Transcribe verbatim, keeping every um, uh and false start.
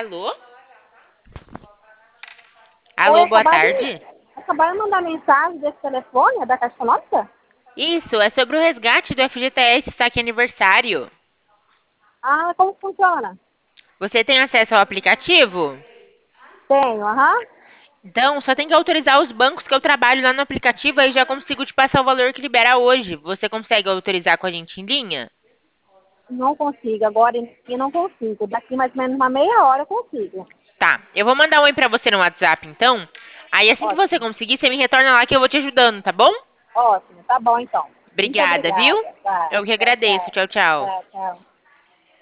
Alô? Oi, Alô, boa acabaram tarde. de, acabaram de mandar mensagem desse telefone, é da Caixa Econômica? Isso, é sobre o resgate do F G T S, está aqui aniversário. Ah, como funciona? Você tem acesso ao aplicativo? Tenho, aham. Então, só tem que autorizar os bancos que eu trabalho lá no aplicativo, aí já consigo te passar o valor que libera hoje. Você consegue autorizar com a gente em linha? Não consigo, agora eu não consigo. Daqui mais ou menos uma meia hora eu consigo. Tá, eu vou mandar um oi pra você no WhatsApp, então. Aí assim que você Ótimo, conseguir, você me retorna lá que eu vou te ajudando, tá bom? ótimo, tá bom então. Muito Obrigada, viu? obrigada. Tá, Eu que tchau, agradeço. tchau. Tchau, tchau. Tchau, tchau.